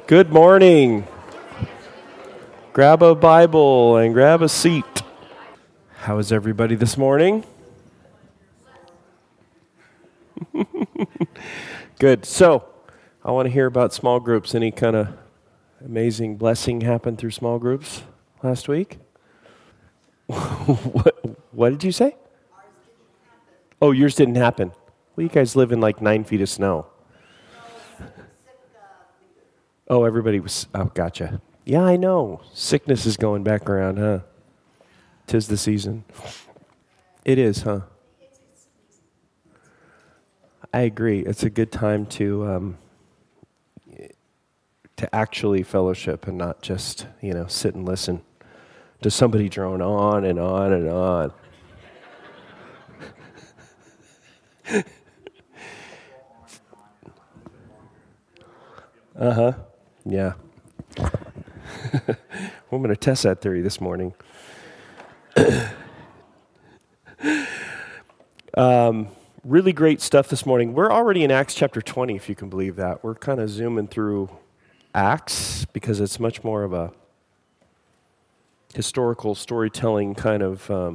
Good morning. Grab a Bible and grab a seat. How is everybody this morning? Good. So, I want to hear about small groups. Any kind of amazing blessing happened through small groups last week? What did you say? Oh, yours didn't happen. Well, you guys live in like 9 feet of snow. Oh, everybody was, gotcha. Yeah, I know. Sickness is going back around, huh? 'Tis the season. It is, huh? I agree. It's a good time to actually fellowship and not just, sit and listen to somebody drone on and on and on. Uh-huh. Yeah. I'm going to test that theory this morning. Really great stuff this morning. We're already in Acts chapter 20, if you can believe that. We're kind of zooming through Acts because it's much more of a historical storytelling kind of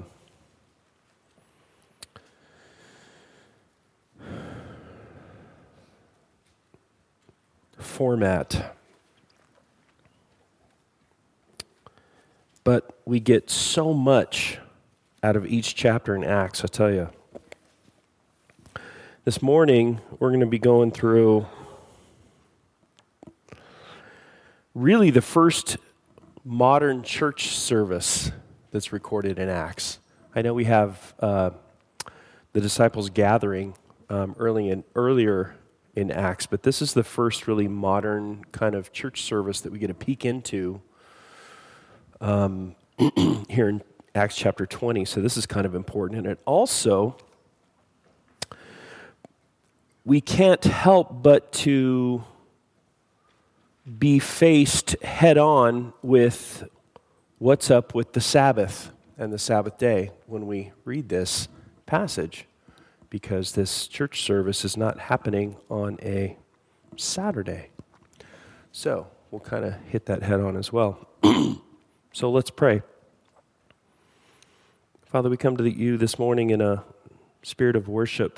format. But we get so much out of each chapter in Acts, I tell you. This morning, we're going to be going through really the first modern church service that's recorded in Acts. I know we have the disciples gathering earlier in Acts, but this is the first really modern kind of church service that we get a peek into here in Acts chapter 20, so this is kind of important. And it also, we can't help but to be faced head on with what's up with the Sabbath and the Sabbath day when we read this passage, because this church service is not happening on a Saturday. So we'll kind of hit that head on as well. So let's pray. Father, we come to you this morning in a spirit of worship.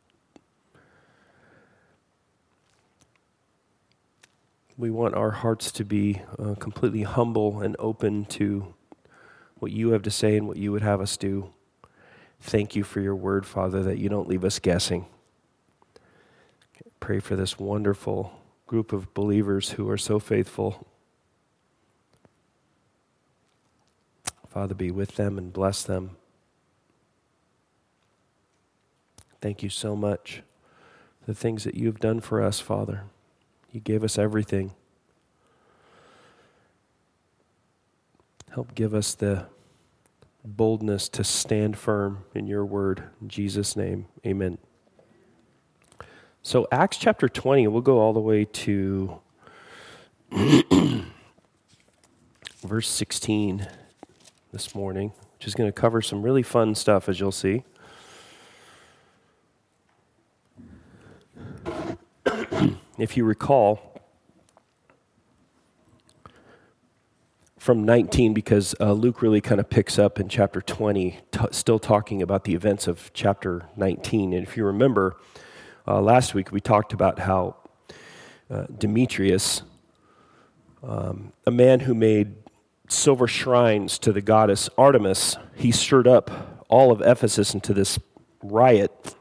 We want our hearts to be completely humble and open to what you have to say and what you would have us do. Thank you for your word, Father, that you don't leave us guessing. Pray for this wonderful group of believers who are so faithful. Father, be with them and bless them. Thank you so much for the things that you've done for us, Father. You gave us everything. Help give us the boldness to stand firm in your word. In Jesus' name, amen. So Acts chapter 20, we'll go all the way to verse 16 this morning, which is going to cover some really fun stuff, as you'll see. If you recall, from 19, because Luke really kind of picks up in chapter 20, still talking about the events of chapter 19. And if you remember, last week we talked about how Demetrius, a man who made silver shrines to the goddess Artemis, he stirred up all of Ephesus into this riot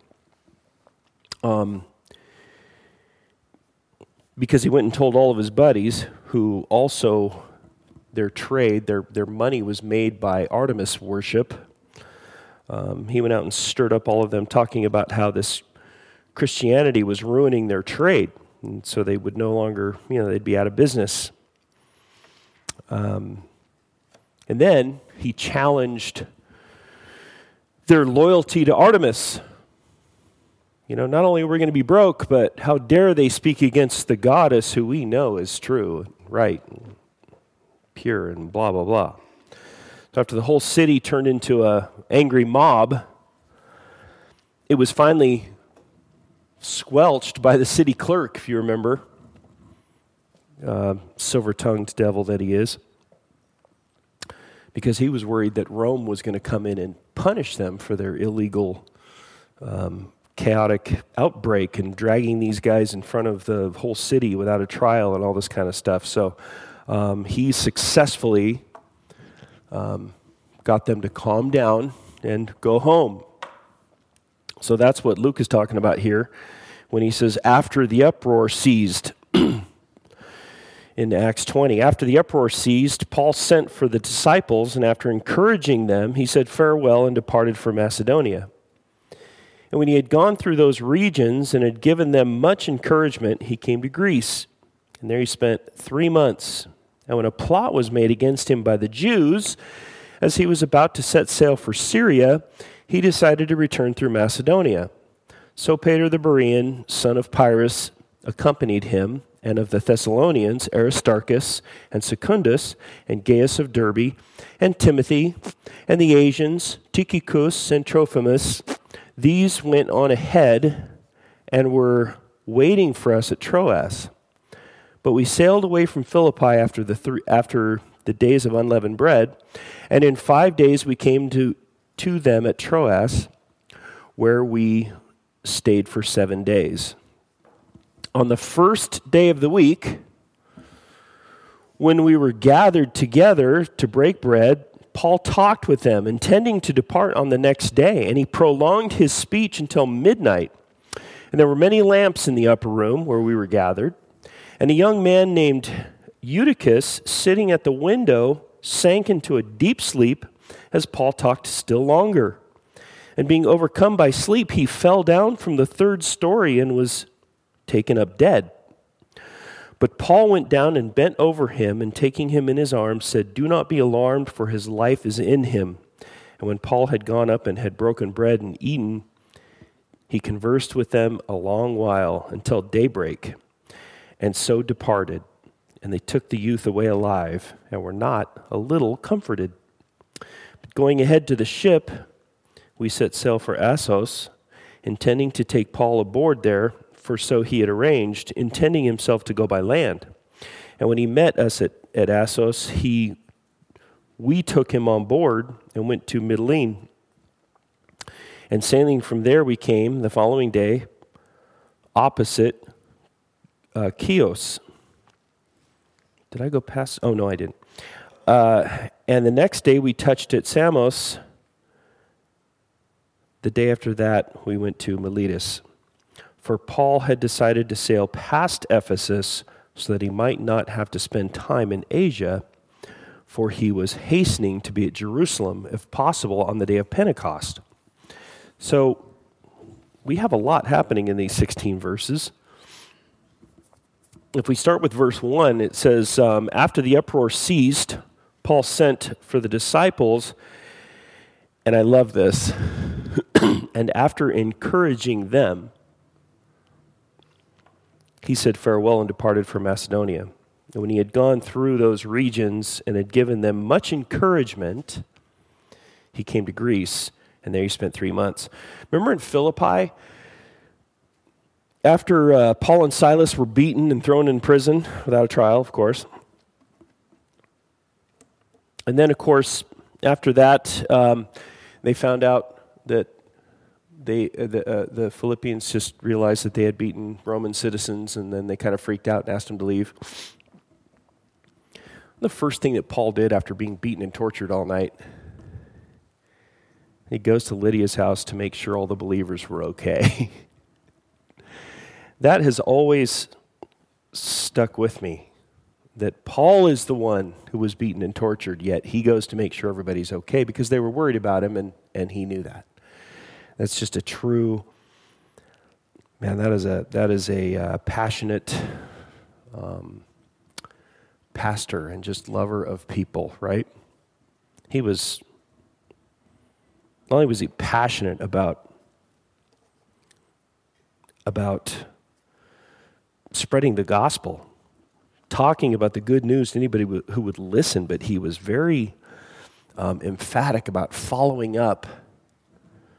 because he went and told all of his buddies, who also their trade, their money was made by Artemis worship. He went out and stirred up all of them, talking about how this Christianity was ruining their trade, and so they would no longer, they'd be out of business. And then he challenged their loyalty to Artemis. Not only are we going to be broke, but how dare they speak against the goddess who we know is true, right, pure, and blah, blah, blah. So after the whole city turned into an angry mob, it was finally squelched by the city clerk, if you remember. silver-tongued devil that he is, because he was worried that Rome was going to come in and punish them for their illegal, chaotic outbreak and dragging these guys in front of the whole city without a trial and all this kind of stuff. So he successfully got them to calm down and go home. So that's what Luke is talking about here when he says, after the uproar ceased, in Acts 20. After the uproar ceased, Paul sent for the disciples, and after encouraging them, he said farewell and departed for Macedonia. And when he had gone through those regions and had given them much encouragement, he came to Greece. And there he spent 3 months. And when a plot was made against him by the Jews, as he was about to set sail for Syria, he decided to return through Macedonia. So Peter the Berean, son of Pyrrhus, accompanied him, and of the Thessalonians, Aristarchus and Secundus, and Gaius of Derbe, and Timothy, and the Asians, Tychicus and Trophimus. These went on ahead and were waiting for us at Troas. But we sailed away from Philippi after the days of unleavened bread, and in 5 days we came to them at Troas, where we stayed for 7 days. On the first day of the week, when we were gathered together to break bread, Paul talked with them, intending to depart on the next day, and he prolonged his speech until midnight. And there were many lamps in the upper room where we were gathered, and a young man named Eutychus, sitting at the window, sank into a deep sleep as Paul talked still longer. And being overcome by sleep, he fell down from the 3rd story and was taken up dead. But Paul went down and bent over him, and taking him in his arms, said, "Do not be alarmed, for his life is in him." And when Paul had gone up and had broken bread and eaten, he conversed with them a long while until daybreak, and so departed. And they took the youth away alive, and were not a little comforted. But going ahead to the ship, we set sail for Assos, intending to take Paul aboard there, for so he had arranged, intending himself to go by land. And when he met us at Assos, we took him on board and went to Mytilene. And sailing from there, we came the following day opposite Chios. Did I go past? Oh, no, I didn't. And the next day, we touched at Samos. The day after that, we went to Miletus. For Paul had decided to sail past Ephesus so that he might not have to spend time in Asia, for he was hastening to be at Jerusalem, if possible, on the day of Pentecost. So we have a lot happening in these 16 verses. If we start with verse 1, it says, after the uproar ceased, Paul sent for the disciples, and I love this, and after encouraging them, he said farewell and departed for Macedonia. And when he had gone through those regions and had given them much encouragement, he came to Greece, and there he spent 3 months. Remember in Philippi, after Paul and Silas were beaten and thrown in prison, without a trial, of course. And then, of course, after that, they found out that the Philippians just realized that they had beaten Roman citizens, and then they kind of freaked out and asked them to leave. The first thing that Paul did after being beaten and tortured all night, he goes to Lydia's house to make sure all the believers were okay. That has always stuck with me, that Paul is the one who was beaten and tortured, yet he goes to make sure everybody's okay because they were worried about him, and he knew that. That's just a true, man, that is a passionate pastor and just lover of people, right? He was, not only was he passionate about spreading the gospel, talking about the good news to anybody who would listen, but he was very emphatic about following up,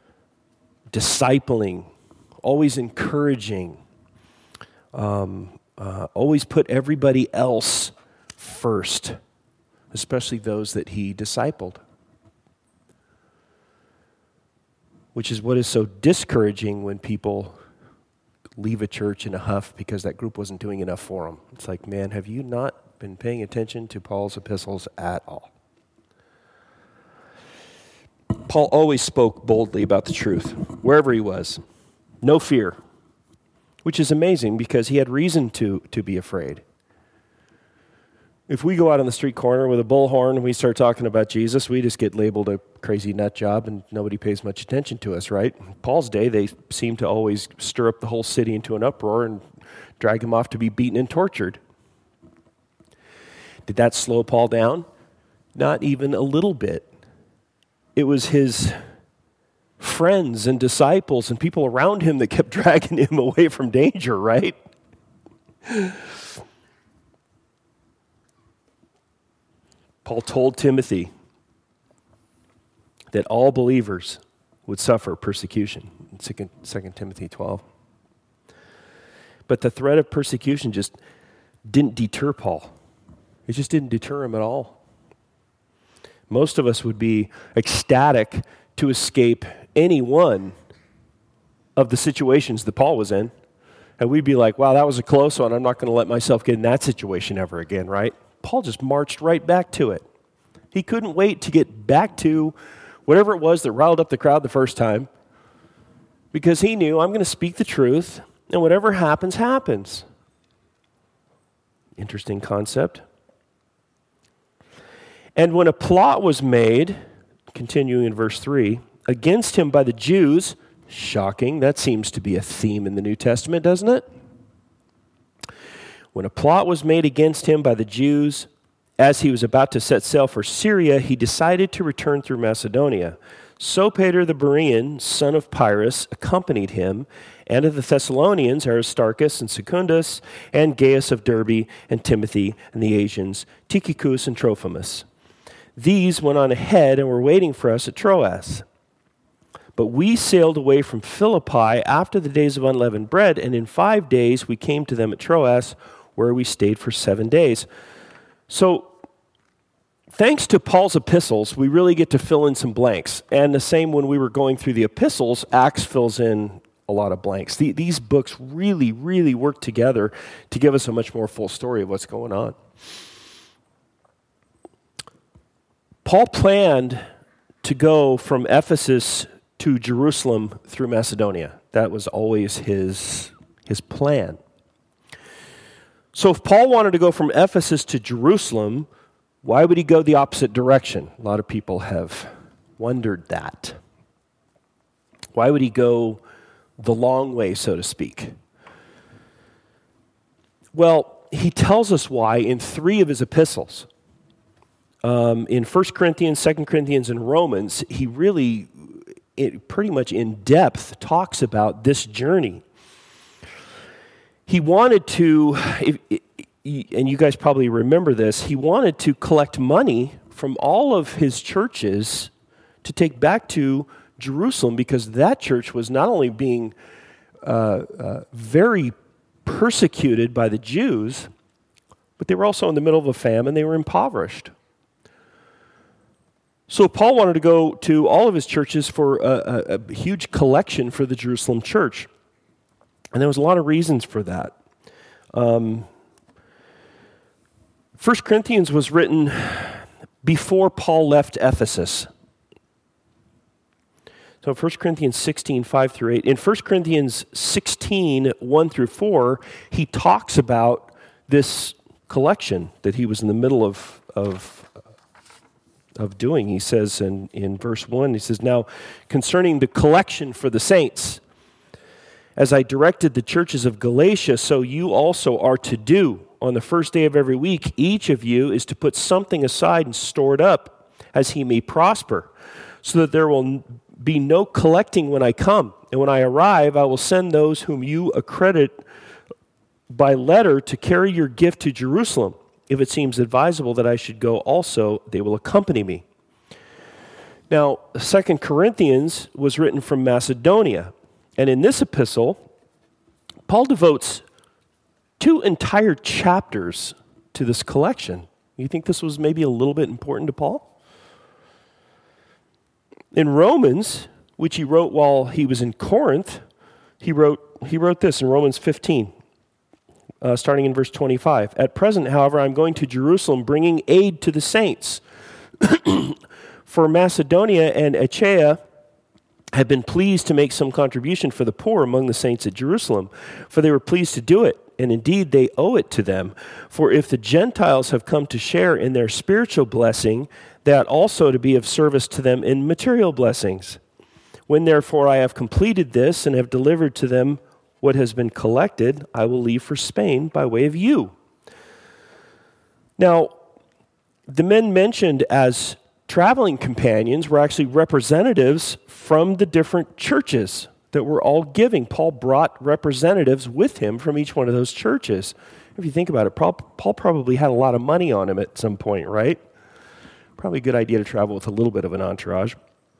discipling, always encouraging, always put everybody else first, especially those that he discipled. Which is what is so discouraging when people leave a church in a huff because that group wasn't doing enough for them. It's like, man, have you not been paying attention to Paul's epistles at all? Paul always spoke boldly about the truth, wherever he was. No fear, which is amazing because he had reason to be afraid. If we go out on the street corner with a bullhorn and we start talking about Jesus, we just get labeled a crazy nut job and nobody pays much attention to us, right? In Paul's day, they seemed to always stir up the whole city into an uproar and drag him off to be beaten and tortured. Did that slow Paul down? Not even a little bit. It was his friends and disciples and people around him that kept dragging him away from danger, right? Paul told Timothy that all believers would suffer persecution in 2 Timothy 12. But the threat of persecution just didn't deter Paul. It just didn't deter him at all. Most of us would be ecstatic to escape any one of the situations that Paul was in. And we'd be like, wow, that was a close one. I'm not going to let myself get in that situation ever again, right? Paul just marched right back to it. He couldn't wait to get back to whatever it was that riled up the crowd the first time because he knew, I'm going to speak the truth, and whatever happens, happens. Interesting concept. And when a plot was made, continuing in verse 3, against him by the Jews, shocking, that seems to be a theme in the New Testament, doesn't it? When a plot was made against him by the Jews, as he was about to set sail for Syria, he decided to return through Macedonia. Sopater the Berean, son of Pyrrhus, accompanied him, and of the Thessalonians, Aristarchus and Secundus, and Gaius of Derbe, and Timothy, and the Asians, Tychicus and Trophimus. These went on ahead and were waiting for us at Troas. But we sailed away from Philippi after the days of unleavened bread, and in 5 days we came to them at Troas, where we stayed for 7 days. So, thanks to Paul's epistles, we really get to fill in some blanks. And the same when we were going through the epistles, Acts fills in a lot of blanks. These books really, really work together to give us a much more full story of what's going on. Paul planned to go from Ephesus to Jerusalem through Macedonia. That was always his plan. So if Paul wanted to go from Ephesus to Jerusalem, why would he go the opposite direction? A lot of people have wondered that. Why would he go the long way, so to speak? Well, he tells us why in 3 of his epistles. In 1 Corinthians, 2 Corinthians, and Romans, he really, pretty much in depth, talks about this journey. He wanted to, and you guys probably remember this, he wanted to collect money from all of his churches to take back to Jerusalem because that church was not only being very persecuted by the Jews, but they were also in the middle of a famine. They were impoverished. So Paul wanted to go to all of his churches for a huge collection for the Jerusalem church. And there was a lot of reasons for that. 1 Corinthians was written before Paul left Ephesus. So 1 Corinthians 16, 5 through 8. In 1 Corinthians 16, 1 through 4, he talks about this collection that he was in the middle of doing. He says in verse 1, he says, now concerning the collection for the saints, as I directed the churches of Galatia, so you also are to do. On the first day of every week, each of you is to put something aside and store it up, as he may prosper, so that there will be no collecting when I come. And when I arrive, I will send those whom you accredit by letter to carry your gift to Jerusalem. If it seems advisable that I should go also, they will accompany me. Now, 2 Corinthians was written from Macedonia. And in this epistle, Paul devotes 2 entire chapters to this collection. You think this was maybe a little bit important to Paul? In Romans, which he wrote while he was in Corinth, he wrote this in Romans 15, starting in verse 25. At present, however, I'm going to Jerusalem, bringing aid to the saints. For Macedonia and Achaia have been pleased to make some contribution for the poor among the saints at Jerusalem, for they were pleased to do it, and indeed they owe it to them. For if the Gentiles have come to share in their spiritual blessing, they ought also to be of service to them in material blessings. When therefore I have completed this and have delivered to them what has been collected, I will leave for Spain by way of you. Now, the men mentioned as traveling companions were actually representatives from the different churches that were all giving. Paul brought representatives with him from each one of those churches. If you think about it, Paul probably had a lot of money on him at some point, right? Probably a good idea to travel with a little bit of an entourage.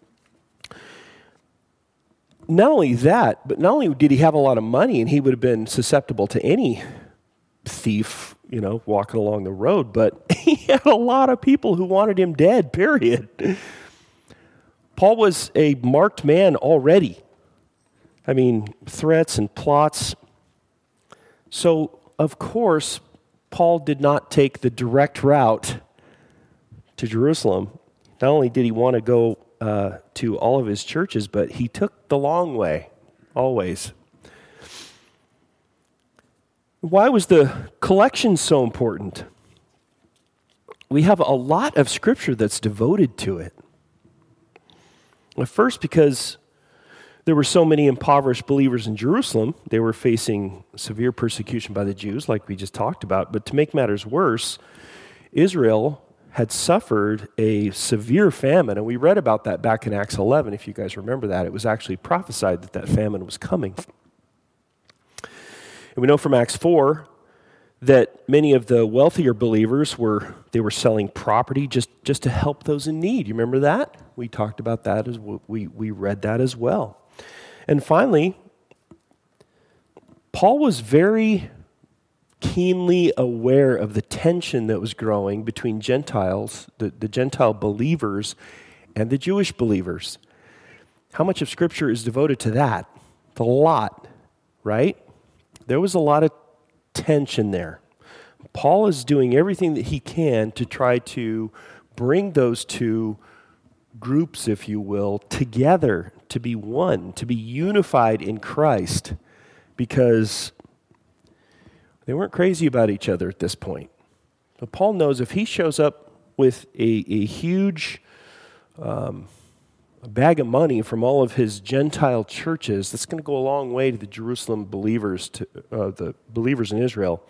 Not only that, but not only did he have a lot of money and he would have been susceptible to any thief, walking along the road, but he had a lot of people who wanted him dead, period. Paul was a marked man already. Threats and plots. So, of course, Paul did not take the direct route to Jerusalem. Not only did he want to go to all of his churches, but he took the long way, always. Why was the collection so important? We have a lot of scripture that's devoted to it. Well, first, because there were so many impoverished believers in Jerusalem, they were facing severe persecution by the Jews, like we just talked about. But to make matters worse, Israel had suffered a severe famine, and we read about that back in Acts 11, if you guys remember that. It was actually prophesied that famine was coming. And we know from Acts 4 that many of the wealthier believers were selling property just to help those in need. You remember that? We talked about that as we read that as well. And finally, Paul was very keenly aware of the tension that was growing between Gentiles, the Gentile believers, and the Jewish believers. How much of Scripture is devoted to that? A lot, right? There was a lot of tension there. Paul is doing everything that he can to try to bring those two groups, if you will, together to be one, to be unified in Christ, because they weren't crazy about each other at this point. But Paul knows if he shows up with a huge bag of money from all of his Gentile churches, that's going to go a long way to the Jerusalem believers, to the believers in Israel,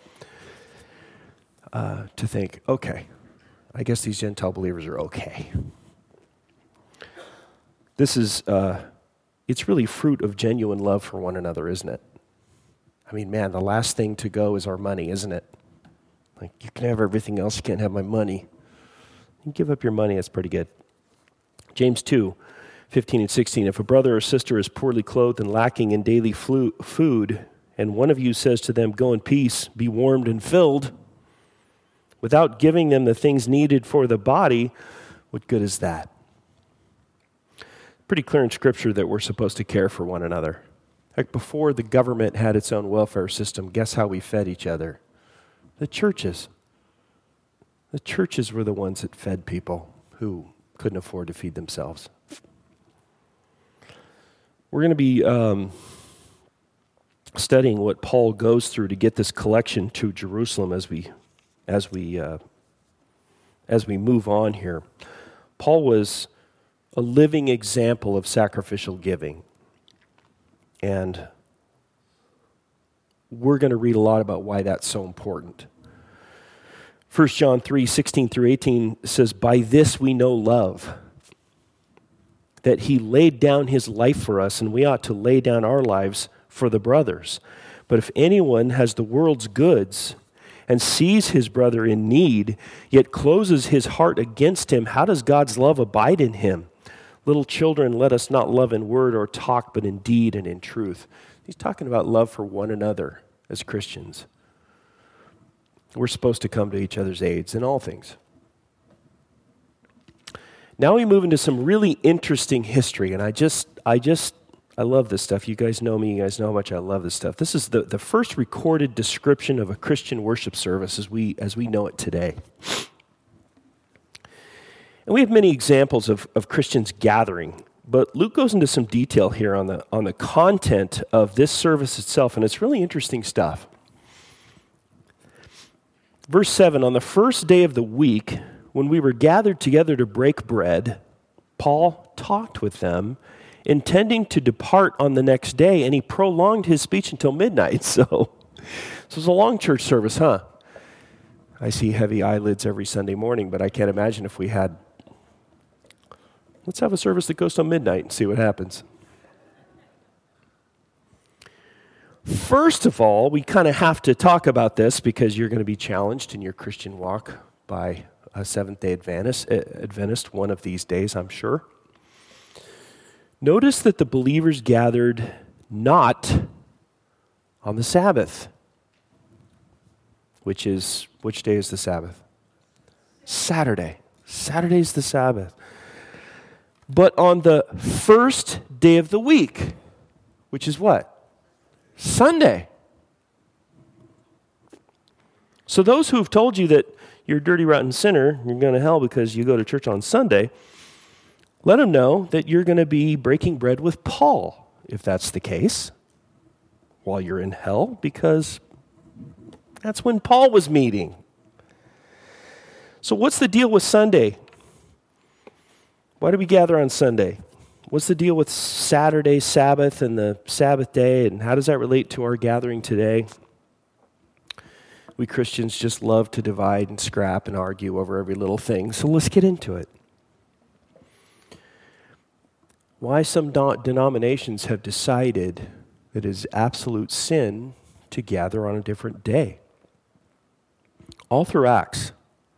to think, okay, I guess these Gentile believers are okay. This is, it's really fruit of genuine love for one another, isn't it? The last thing to go is our money, isn't it? Like, you can have everything else, you can't have my money. You give up your money, that's pretty good. James 2, 15 and 16, if a brother or sister is poorly clothed and lacking in daily food, and one of you says to them, go in peace, be warmed and filled, without giving them the things needed for the body, what good is that? Pretty clear in Scripture that we're supposed to care for one another. Like before the government had its own welfare system, guess how we fed each other? The churches. The churches were the ones that fed people who couldn't afford to feed themselves. We're going to be studying what Paul goes through to get this collection to Jerusalem as we move on here. Paul was a living example of sacrificial giving. And we're going to read a lot about why that's so important. 1 John 3, 16 through 18 says, by this we know love, that he laid down his life for us, and we ought to lay down our lives for the brothers. But if anyone has the world's goods and sees his brother in need, yet closes his heart against him, how does God's love abide in him? Little children, let us not love in word or talk, but in deed and in truth. He's talking about love for one another as Christians. We're supposed to come to each other's aids in all things. Now we move into some really interesting history, and I love this stuff. You guys know me. You guys know how much I love this stuff. This is the first recorded description of a Christian worship service as we know it today. And we have many examples of Christians gathering, but Luke goes into some detail here on the content of this service itself, and it's really interesting stuff. Verse 7, on the first day of the week, when we were gathered together to break bread, Paul talked with them, intending to depart on the next day, and he prolonged his speech until midnight. So it was a long church service, huh? I see heavy eyelids every Sunday morning, but I can't imagine if we had... Let's have a service that goes till midnight and see what happens. First of all, we kind of have to talk about this because you're going to be challenged in your Christian walk by a Seventh-day Adventist one of these days, I'm sure. Notice that the believers gathered not on the Sabbath, which day is the Sabbath? Saturday. Saturday's the Sabbath. But on the first day of the week, which is what? Sunday. So those who have told you that you're a dirty, rotten sinner, you're going to hell because you go to church on Sunday, let them know that you're going to be breaking bread with Paul, if that's the case, while you're in hell, because that's when Paul was meeting. So what's the deal with Sunday? Why do we gather on Sunday? What's the deal with Saturday, Sabbath, and the Sabbath day, and how does that relate to our gathering today? We Christians just love to divide and scrap and argue over every little thing, so let's get into it. Why some denominations have decided that it is absolute sin to gather on a different day. All through Acts,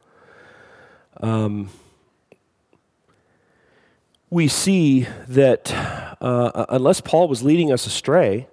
we see that unless Paul was leading us astray,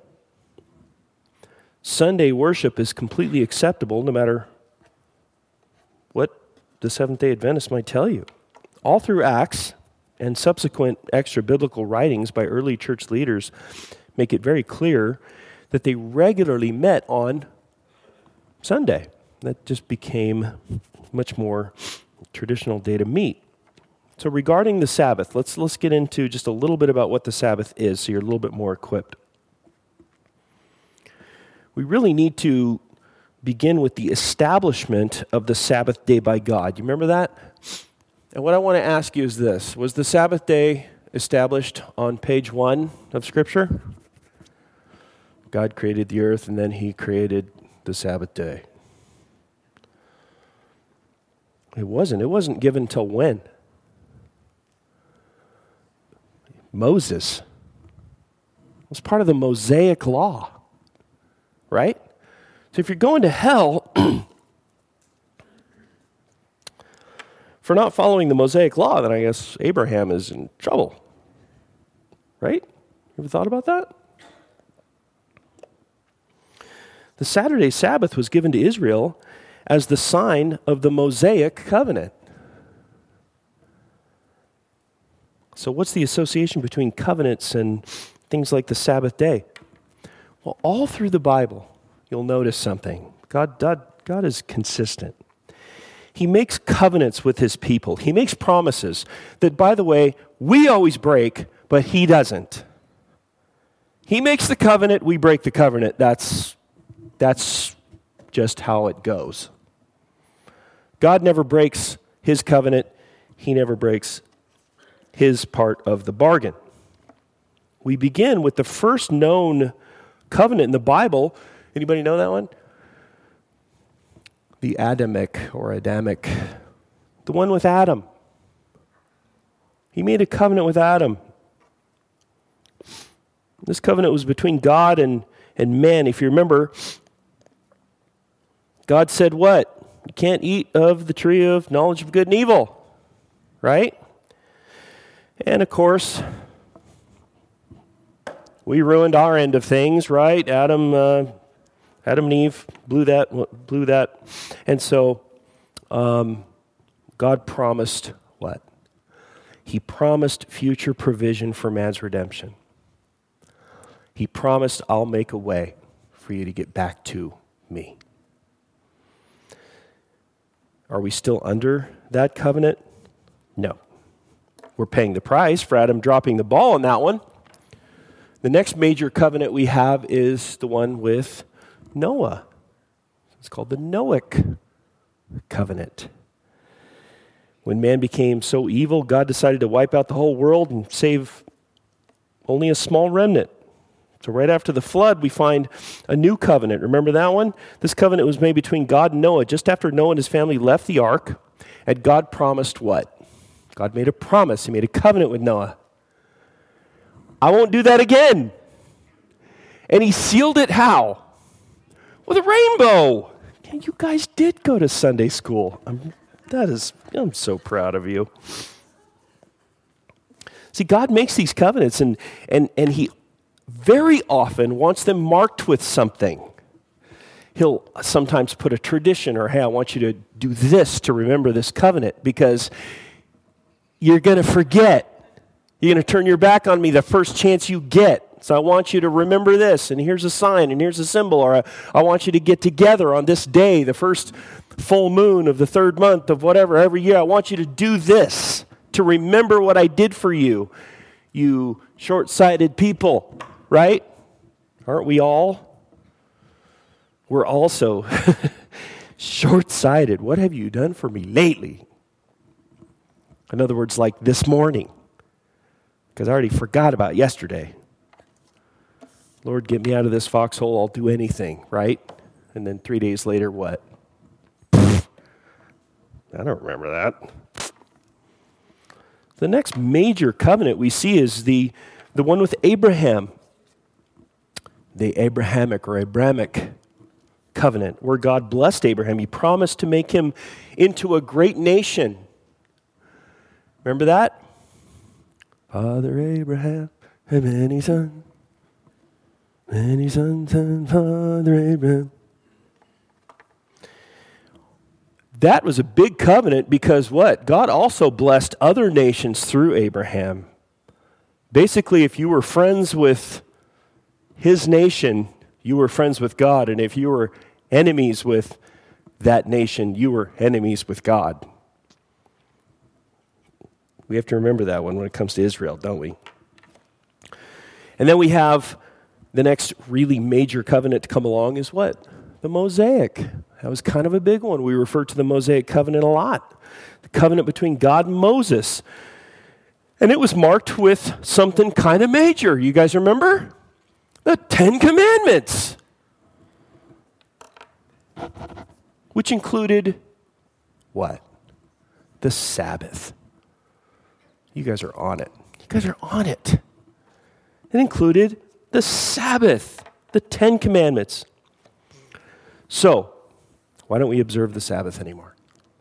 Sunday worship is completely acceptable no matter what the Seventh-day Adventists might tell you. All through Acts and subsequent extra-biblical writings by early church leaders make it very clear that they regularly met on Sunday. That just became much more traditional day to meet. So regarding the Sabbath, let's get into just a little bit about what the Sabbath is so you're a little bit more equipped. We really need to begin with the establishment of the Sabbath day by God. You remember that? And what I want to ask you is this. Was the Sabbath day established on page 1 of Scripture? God created the earth and then he created the Sabbath day. It wasn't. It wasn't given till when? Moses. It was part of the Mosaic law, right? So if you're going to hell for not following the Mosaic law, then I guess Abraham is in trouble, right? You ever thought about that? The Saturday Sabbath was given to Israel as the sign of the Mosaic covenant. So what's the association between covenants and things like the Sabbath day? Well, all through the Bible, you'll notice something. God is consistent. He makes covenants with his people. He makes promises that, by the way, we always break, but he doesn't. He makes the covenant, we break the covenant. That's just how it goes. God never breaks his covenant. He never breaks his part of the bargain. We begin with the first known covenant in the Bible. Anybody know that one? The Adamic, the one with Adam. He made a covenant with Adam. This covenant was between God and man. If you remember, God said what? You can't eat of the tree of knowledge of good and evil, right? And of course, we ruined our end of things, right? Adam Adam and Eve blew that. And so God promised what? He promised future provision for man's redemption. He promised, I'll make a way for you to get back to me. Are we still under that covenant? No. We're paying the price for Adam dropping the ball on that one. The next major covenant we have is the one with Noah. It's called the Noahic covenant. When man became so evil, God decided to wipe out the whole world and save only a small remnant. So right after the flood, we find a new covenant. Remember that one? This covenant was made between God and Noah just after Noah and his family left the ark. And God promised what? God made a promise. He made a covenant with Noah. I won't do that again. And he sealed it how? With a rainbow. You guys did go to Sunday school. I'm so proud of you. See, God makes these covenants and he very often wants them marked with something. He'll sometimes put a tradition or, hey, I want you to do this to remember this covenant because you're going to forget. You're going to turn your back on me the first chance you get. So I want you to remember this, and here's a sign, and here's a symbol, or I want you to get together on this day, the first full moon of the third month of whatever, every year. I want you to do this to remember what I did for you, you short-sighted people. Right? Aren't we all? We're also short-sighted. What have you done for me lately? In other words, like this morning. Because I already forgot about yesterday. Lord, get me out of this foxhole. I'll do anything, right? And then 3 days later, what? I don't remember that. The next major covenant we see is the one with Abraham. The Abrahamic covenant, where God blessed Abraham. He promised to make him into a great nation. Remember that? Father Abraham had many sons and Father Abraham. That was a big covenant because what? God also blessed other nations through Abraham. Basically, if you were friends with his nation, you were friends with God. And if you were enemies with that nation, you were enemies with God. We have to remember that one when it comes to Israel, don't we? And then we have the next really major covenant to come along is what? The Mosaic. That was kind of a big one. We refer to the Mosaic covenant a lot. The covenant between God and Moses. And it was marked with something kind of major. You guys remember? The 10 Commandments, which included what? The Sabbath. You guys are on it. You guys are on it. It included the Sabbath, the 10 Commandments. So, why don't we observe the Sabbath anymore?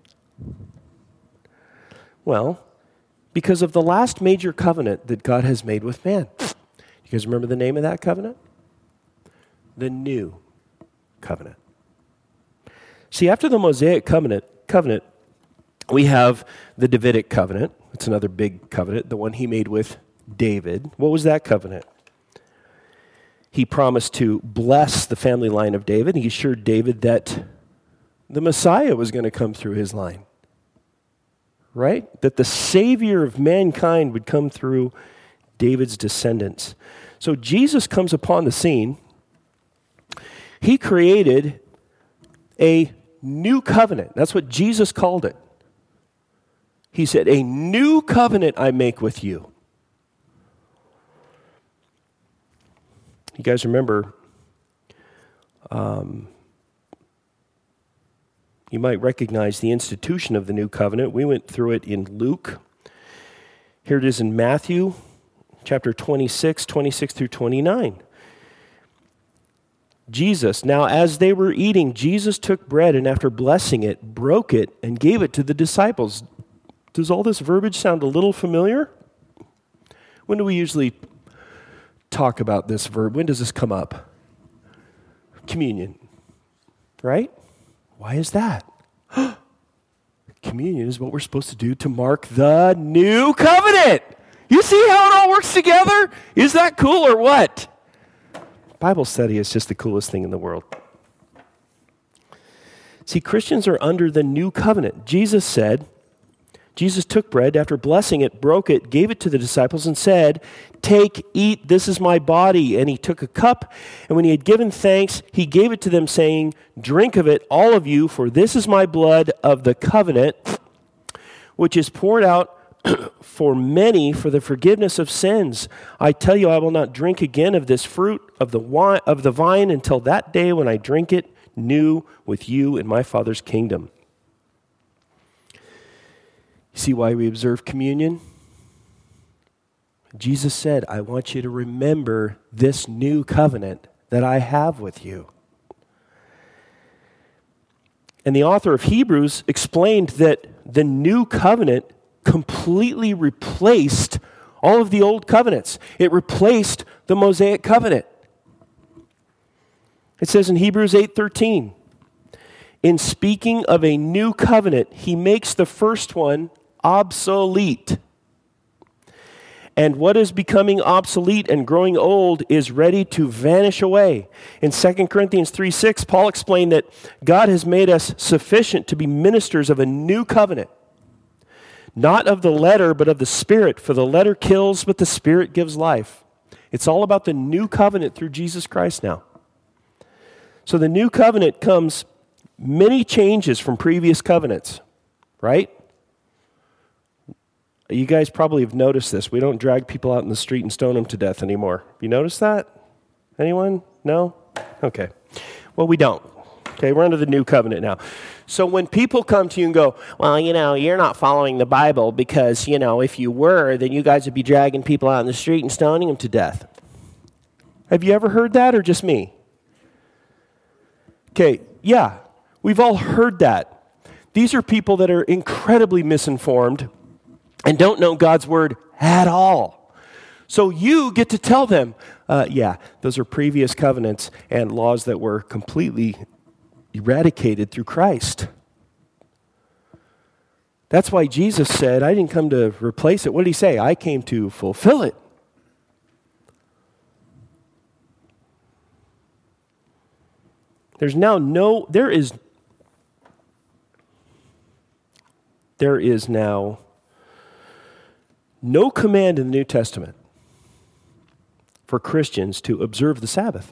Well, because of the last major covenant that God has made with man. You guys remember the name of that covenant? The New Covenant. See, after the Mosaic covenant, we have the Davidic covenant. It's another big covenant, the one he made with David. What was that covenant? He promised to bless the family line of David. He assured David that the Messiah was going to come through his line. Right? That the Savior of mankind would come through David's descendants. So Jesus comes upon the scene. He created a new covenant. That's what Jesus called it. He said, a new covenant I make with you. You guys remember, you might recognize the institution of the new covenant. We went through it in Luke. Here it is in Matthew, chapter 26 through 29. Jesus, now as they were eating, Jesus took bread and after blessing it, broke it and gave it to the disciples. Does all this verbiage sound a little familiar? When do we usually talk about this verb? When does this come up? Communion. right? Why is that? Communion is what we're supposed to do to mark the new covenant. You see how it all works together? Is that cool or what? Bible study is just the coolest thing in the world. See, Christians are under the new covenant. Jesus took bread, after blessing it, broke it, gave it to the disciples, and said, "Take, eat, this is my body." And he took a cup, and when he had given thanks, he gave it to them, saying, "Drink of it, all of you, for this is my blood of the covenant, which is poured out for many for the forgiveness of sins. I tell you, I will not drink again of this fruit of the vine until that day when I drink it new with you in my Father's kingdom." See why we observe communion? Jesus said, "I want you to remember this new covenant that I have with you." And the author of Hebrews explained that the new covenant completely replaced all of the old covenants. It replaced the Mosaic covenant. It says in Hebrews 8:13, "In speaking of a new covenant, he makes the first one obsolete. And what is becoming obsolete and growing old is ready to vanish away." In 2 Corinthians 3:6, Paul explained that God has made us sufficient to be ministers of a new covenant, not of the letter, but of the Spirit. For the letter kills, but the Spirit gives life. It's all about the new covenant through Jesus Christ now. So the new covenant comes many changes from previous covenants, right? You guys probably have noticed this. We don't drag people out in the street and stone them to death anymore. You noticed that? Anyone? No? Okay. Well, we don't. Okay, we're under the new covenant now. So when people come to you and go, "Well, you're not following the Bible because, if you were, then you guys would be dragging people out in the street and stoning them to death." Have you ever heard that or just me? Okay, yeah, we've all heard that. These are people that are incredibly misinformed and don't know God's word at all. So you get to tell them, those are previous covenants and laws that were completely eradicated through Christ. That's why Jesus said, "I didn't come to replace it." What did he say? "I came to fulfill it." There is now no command in the New Testament for Christians to observe the Sabbath.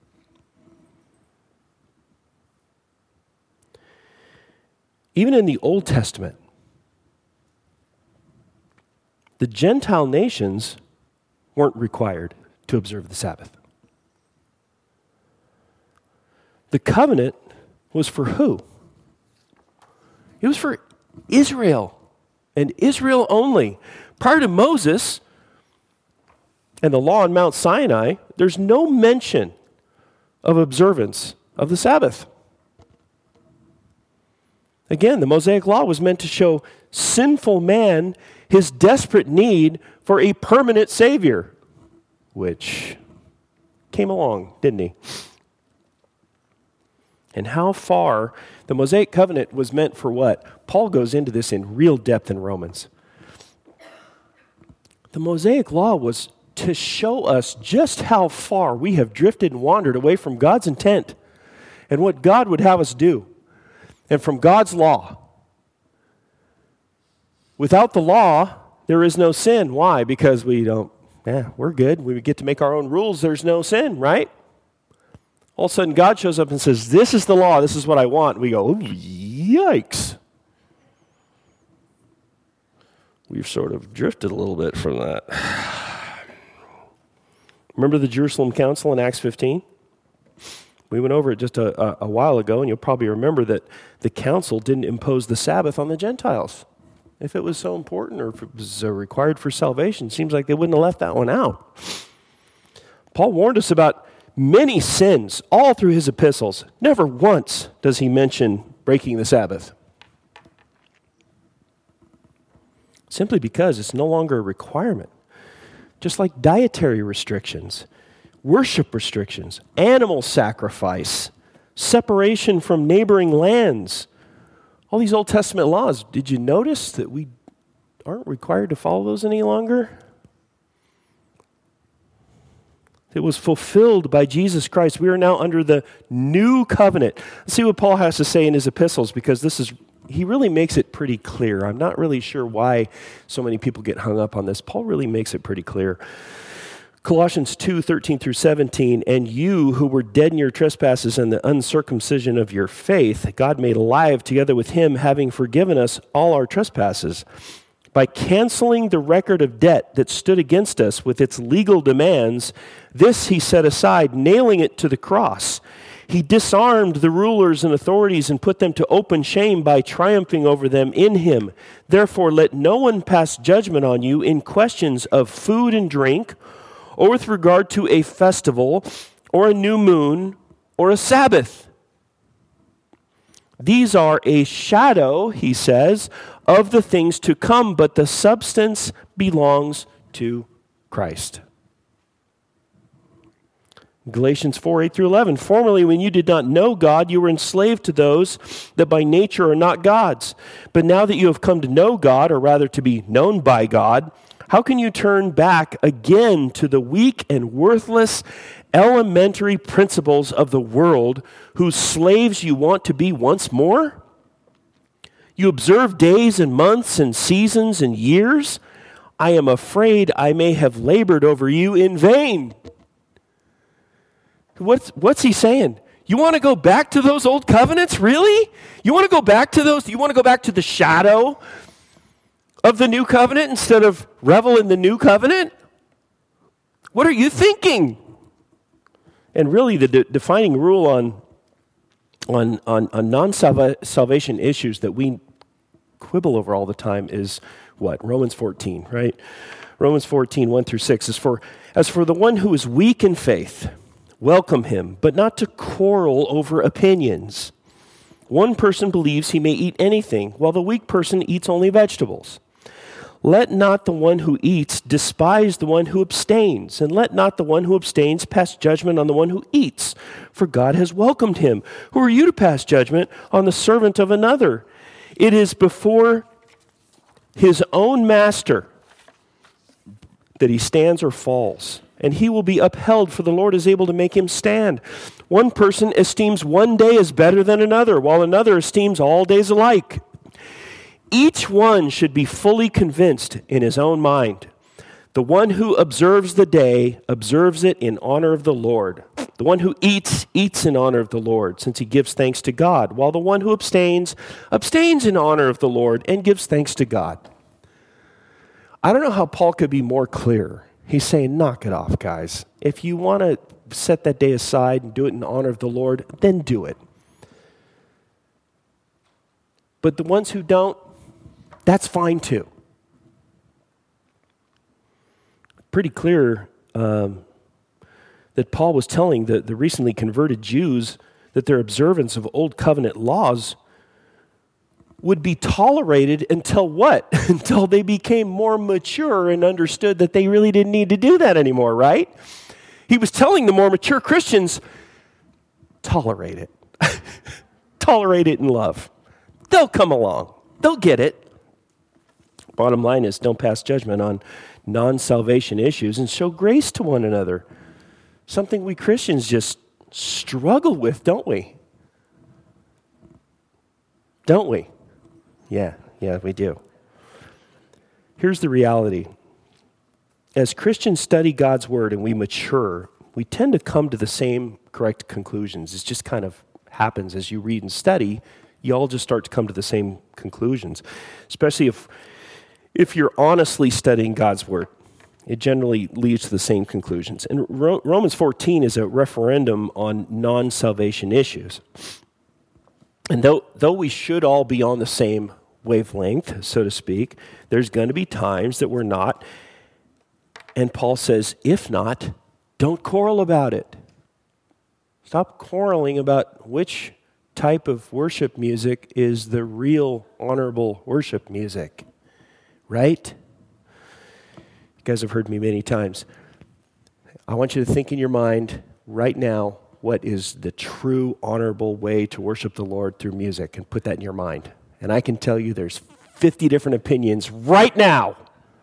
Even in the Old Testament, the Gentile nations weren't required to observe the Sabbath. The covenant was for who? It was for Israel, and Israel only. Prior to Moses and the law on Mount Sinai, there's no mention of observance of the Sabbath. Again, the Mosaic law was meant to show sinful man his desperate need for a permanent Savior, which came along, didn't he? And how far the Mosaic covenant was meant for what? Paul goes into this in real depth in Romans. The Mosaic law was to show us just how far we have drifted and wandered away from God's intent and what God would have us do, and from God's law. Without the law, there is no sin. Why? Because we're good. We get to make our own rules. There's no sin, right? All of a sudden, God shows up and says, "This is the law. This is what I want." We go, "Oh, yikes." We've sort of drifted a little bit from that. Remember the Jerusalem Council in Acts 15? We went over it just a while ago, and you'll probably remember that the council didn't impose the Sabbath on the Gentiles. If it was so important or if it was required for salvation, it seems like they wouldn't have left that one out. Paul warned us about many sins all through his epistles. Never once does he mention breaking the Sabbath. Simply because it's no longer a requirement. Just like dietary restrictions, worship restrictions, animal sacrifice, separation from neighboring lands. All these Old Testament laws, did you notice that we aren't required to follow those any longer? It was fulfilled by Jesus Christ. We are now under the new covenant. Let's see what Paul has to say in his epistles, because he really makes it pretty clear. I'm not really sure why so many people get hung up on this. Paul really makes it pretty clear. Colossians 2:13 through 17, and you who were dead in your trespasses and the uncircumcision of your faith, God made alive together with him, having forgiven us all our trespasses, by canceling the record of debt that stood against us with its legal demands. This he set aside, nailing it to the cross. He disarmed the rulers and authorities and put them to open shame by triumphing over them in him. Therefore, let no one pass judgment on you in questions of food and drink, or with regard to a festival, or a new moon, or a Sabbath. These are a shadow, he says, of the things to come, but the substance belongs to Christ. Galatians 4:8 through 11. Formerly, when you did not know God, you were enslaved to those that by nature are not God's. But now that you have come to know God, or rather to be known by God, how can you turn back again to the weak and worthless elementary principles of the world, whose slaves you want to be once more? You observe days and months and seasons and years. I am afraid I may have labored over you in vain. What's he saying? You want to go back to those old covenants? Really? You want to go back to those? You want to go back to the shadow of the new covenant instead of revel in the new covenant? What are you thinking? And really, the defining rule on non-salvation issues that we quibble over all the time is what? Romans 14, right? Romans 14, 1 through 6 is as for the one who is weak in faith, welcome him, but not to quarrel over opinions. One person believes he may eat anything, while the weak person eats only vegetables. Let not the one who eats despise the one who abstains, and let not the one who abstains pass judgment on the one who eats, for God has welcomed him. Who are you to pass judgment on the servant of another? It is before his own master that he stands or falls, and he will be upheld, for the Lord is able to make him stand. One person esteems one day as better than another, while another esteems all days alike. Each one should be fully convinced in his own mind. The one who observes the day observes it in honor of the Lord. The one who eats, eats in honor of the Lord, since he gives thanks to God, while the one who abstains, abstains in honor of the Lord and gives thanks to God. I don't know how Paul could be more clear. He's saying, knock it off, guys. If you want to set that day aside and do it in honor of the Lord, then do it. But the ones who don't, that's fine too. Pretty clear that Paul was telling the recently converted Jews that their observance of Old Covenant laws would be tolerated until what? Until they became more mature and understood that they really didn't need to do that anymore, right? He was telling the more mature Christians, tolerate it. Tolerate it in love. They'll come along. They'll get it. Bottom line is, don't pass judgment on non-salvation issues and show grace to one another. Something we Christians just struggle with, don't we? Don't we? Yeah, we do. Here's the reality. As Christians study God's word and we mature, we tend to come to the same correct conclusions. It just kind of happens as you read and study. You all just start to come to the same conclusions, especially if you're honestly studying God's word. It generally leads to the same conclusions. And Romans 14 is a referendum on non-salvation issues. And though we should all be on the same wavelength, so to speak, there's going to be times that we're not. And Paul says, if not, don't quarrel about it. Stop quarreling about which type of worship music is the real honorable worship music, right? You guys have heard me many times. I want you to think in your mind right now, what is the true, honorable way to worship the Lord through music and put that in your mind. And I can tell you there's 50 different opinions right now.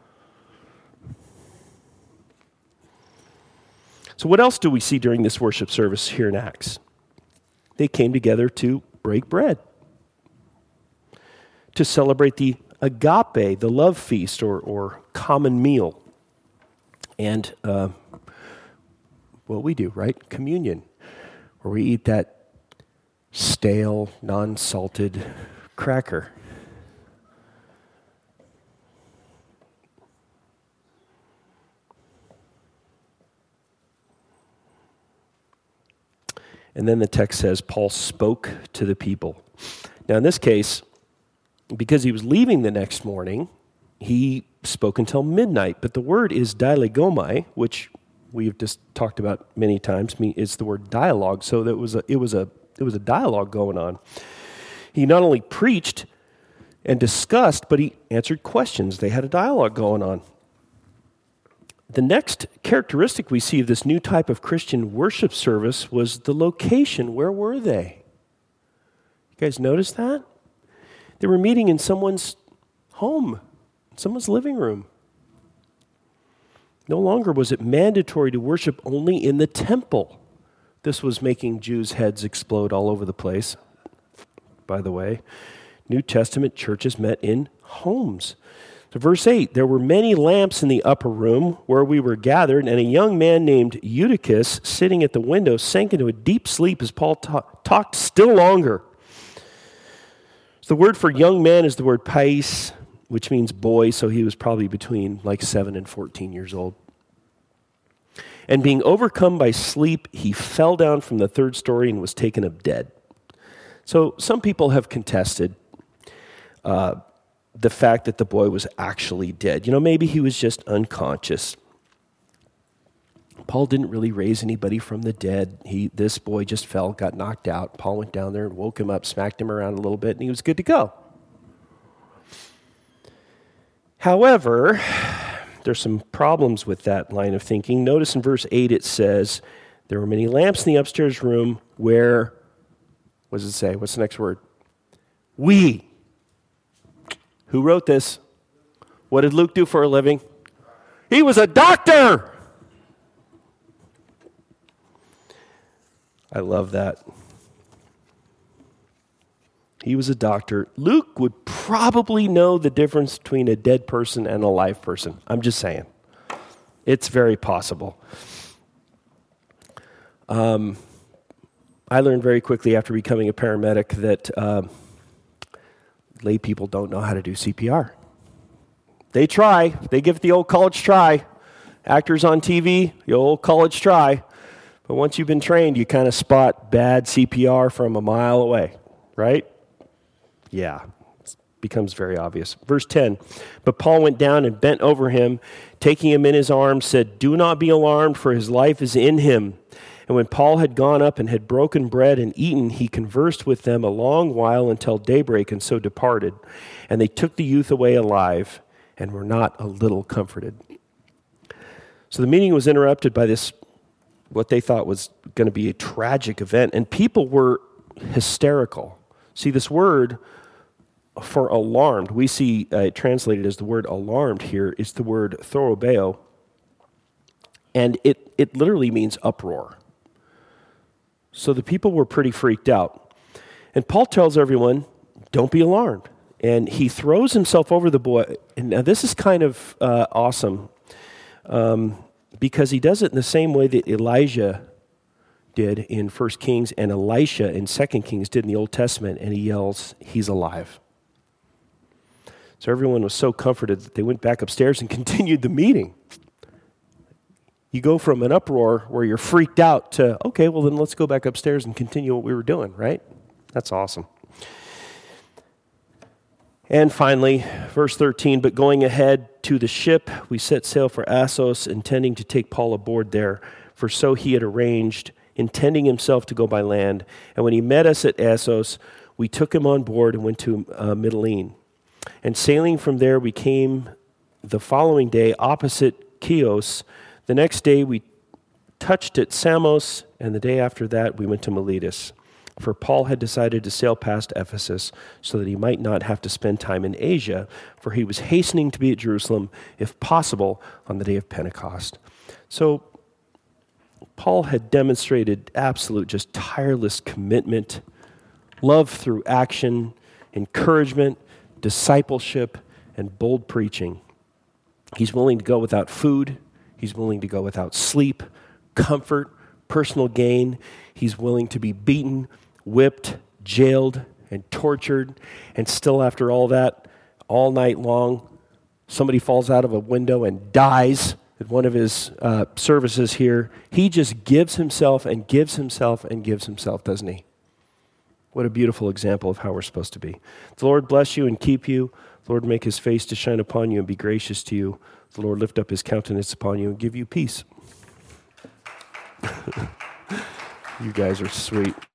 So what else do we see during this worship service here in Acts? They came together to break bread, to celebrate the agape, the love feast, or common meal. And what we do, right? Communion, where we eat that stale, non-salted cracker. And then the text says, Paul spoke to the people. Now in this case, because he was leaving the next morning, he spoke until midnight. But the word is dialogomai, which we've just talked about many times. It's the word dialogue. So that it was a dialogue going on. He not only preached and discussed, but he answered questions. They had a dialogue going on. The next characteristic we see of this new type of Christian worship service was the location. Where were they? You guys notice that? They were meeting in someone's home, someone's living room. No longer was it mandatory to worship only in the temple. This was making Jews' heads explode all over the place. By the way, New Testament churches met in homes. So verse 8, there were many lamps in the upper room where we were gathered, and a young man named Eutychus, sitting at the window, sank into a deep sleep as Paul talked still longer. So the word for young man is the word pais, which means boy, so he was probably between like 7 and 14 years old. And being overcome by sleep, he fell down from the third story and was taken up dead. So some people have contested the fact that the boy was actually dead. You know, maybe he was just unconscious. Paul didn't really raise anybody from the dead. This boy just fell, got knocked out. Paul went down there and woke him up, smacked him around a little bit, and he was good to go. However, there's some problems with that line of thinking. Notice in verse 8 it says, there were many lamps in the upstairs room where, what does it say? What's the next word? We. Who wrote this? What did Luke do for a living? He was a doctor. I love that. He was a doctor. Luke would probably know the difference between a dead person and a live person. I'm just saying. It's very possible. I learned very quickly after becoming a paramedic that lay people don't know how to do CPR. They try. They give it the old college try. Actors on TV, the old college try. But once you've been trained, you kind of spot bad CPR from a mile away, right? Yeah, it becomes very obvious. Verse 10, but Paul went down and bent over him, taking him in his arms, said, do not be alarmed, for his life is in him. And when Paul had gone up and had broken bread and eaten, he conversed with them a long while until daybreak, and so departed. And they took the youth away alive and were not a little comforted. So the meeting was interrupted by this, what they thought was going to be a tragic event, and people were hysterical. See, this word for alarmed, we see translated as the word alarmed here, is the word thorobeo, and it literally means uproar. So the people were pretty freaked out. And Paul tells everyone, don't be alarmed. And he throws himself over the boy. And now this is kind of awesome because he does it in the same way that Elijah did in 1 Kings and Elisha in 2 Kings did in the Old Testament. And he yells, he's alive. So everyone was so comforted that they went back upstairs and continued the meeting. You go from an uproar where you're freaked out to, okay, well then let's go back upstairs and continue what we were doing, right? That's awesome. And finally, verse 13, but going ahead to the ship, we set sail for Assos, intending to take Paul aboard there, for so he had arranged, intending himself to go by land. And when he met us at Assos, we took him on board and went to Mytilene. And sailing from there, we came the following day opposite Chios. The next day we touched at Samos, and the day after that we went to Miletus. For Paul had decided to sail past Ephesus so that he might not have to spend time in Asia, for he was hastening to be at Jerusalem, if possible, on the day of Pentecost. So Paul had demonstrated absolute, just tireless commitment, love through action, encouragement, discipleship, and bold preaching. He's willing to go without food. He's willing to go without sleep, comfort, personal gain. He's willing to be beaten, whipped, jailed, and tortured. And still after all that, all night long, somebody falls out of a window and dies at one of his services here. He just gives himself and gives himself and gives himself, doesn't he? What a beautiful example of how we're supposed to be. The Lord bless you and keep you. The Lord make his face to shine upon you and be gracious to you. The Lord lift up his countenance upon you and give you peace. You guys are sweet.